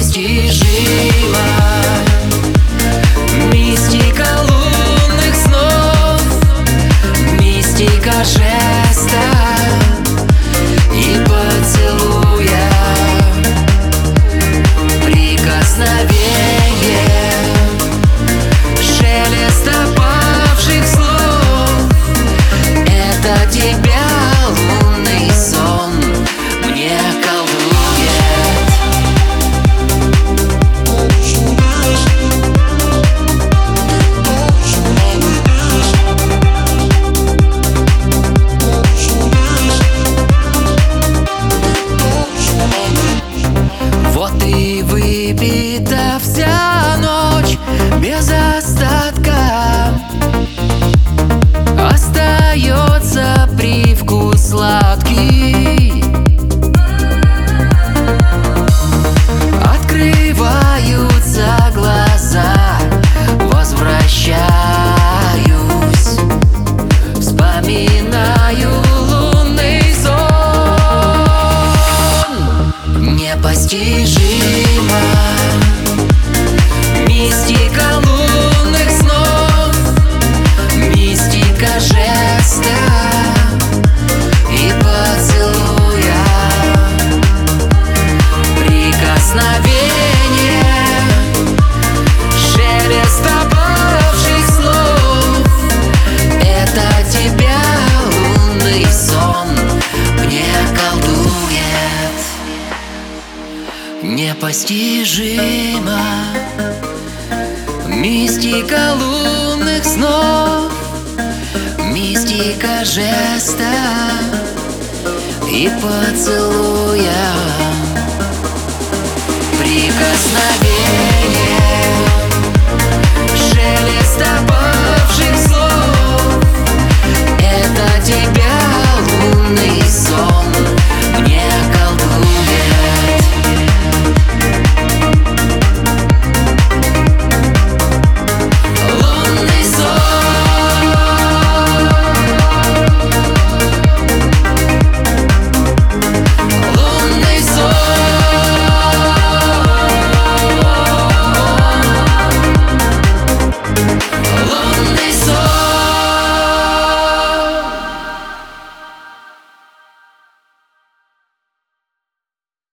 непостижима. Мистика лунных снов, мистика жеста и поцелуя, прикосновение, шелест опавших слов. Это тебя лунный сон мне колдует. Вот и выпита вся ночь без остатка, остается привкус сладкий. Открываются глаза, возвращаюсь, вспоминаю лунный сон. Непостижимо, мистика лунных снов, мистика жеста и поцелуя, прикосновение, шелест опавших слов. Это тебя лунный сон мне колдует. Непостижимо, мистика лунных снов, мистика жеста и поцелуя.